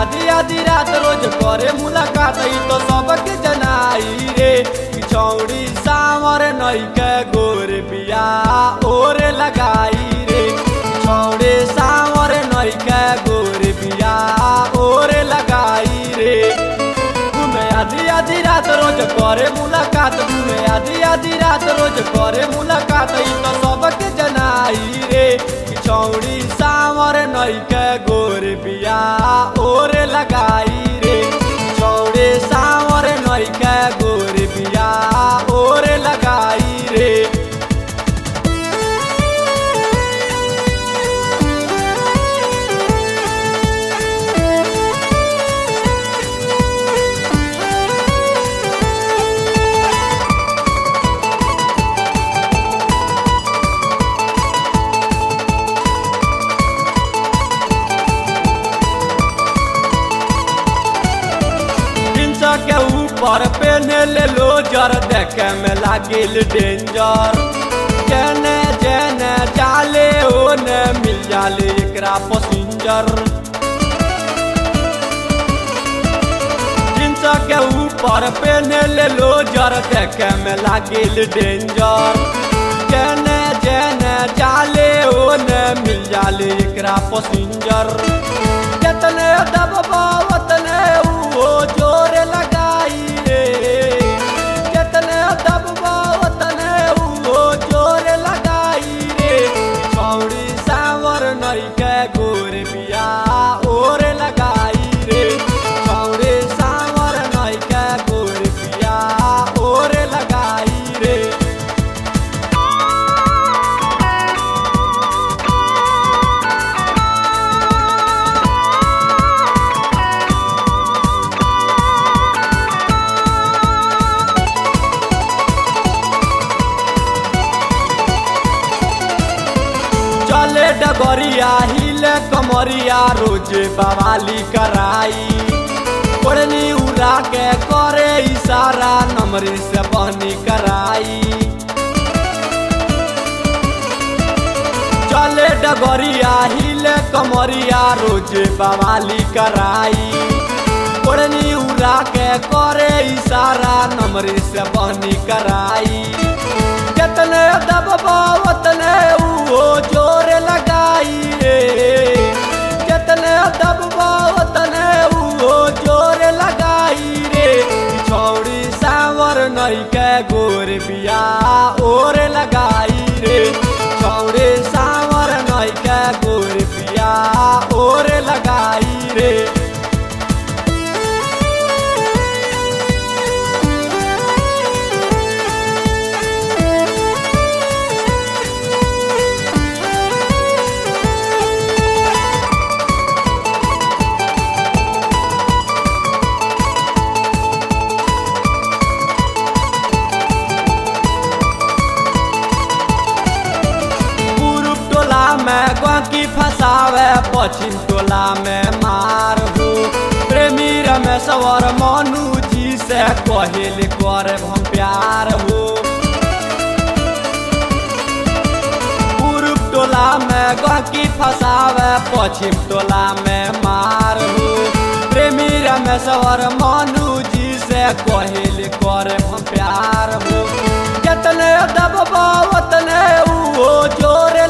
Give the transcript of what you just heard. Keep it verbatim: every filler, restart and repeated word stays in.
आधी आधी रात रोज करे मुलाकात ई तो सबके जनाई रे छौड़ी सावर नैके गोर बिया ओरे लगाई रे छौड़ी सावर नैके गोर बिया ओरे लगाई रे घूमे आधी आधी रात रोज करे मुलाकात घूमे आधी आधी रात रोज करे मुलाकात ई तो सबके जनाई रे छौड़ी सावर नैके गोर बिया ओरे लगाई रे छौड़ी सावर नैके गोर बिया ओरे लगाई रे के ऊपर पेने ले लो जर देखे में लागिल डेंजर जेने जेने जाले ओने मिल जाले एकरा पैसेंजर जींस के ऊपर पेने ले लो जर देखे में लागिल डेंजर जेने जेने जाले ओने मिल जाले एकरा पैसेंजर कितने दबा उतने वो जोर लगाई रे कितने दबा उतने वो जोर लगाई रे छौड़ी सावर नैके गोर बिया ओरे लगाई रे छौड़ी सावर नैके गोर बिया ओरे लगाई रे चले डगरिया हिले कमरिया रोज बवाली कराई ओढ़नी उड़ा के करे इशारा नमरी से बहनी कराई चले डगरिया हिले कमरिया रोज बवाली कराई ओढ़नी उड़ा के करे इशारा नमरी से बहनी कराई कितने दबा उतने वो जोर लगाई रे कितने दबा उतने वो जोर लगाई रे छौड़ी सावर नैके गोर बिया ओरे लगाई रे छौड़ी सावर नैके गोर बिया ओरे लगाई रे में गौकी फसावे पश्चिम टोला में मार हो प्रेमी रमेश्वर मनु जी से कहिल कर हम प्यार हो पूर्व टोला में गौकी फसावे पश्चिम टोला में मार हो प्रेमी रमेश्वर मनु जी से कहिल कर हम प्यार हो कितने दबा उतने वो जोर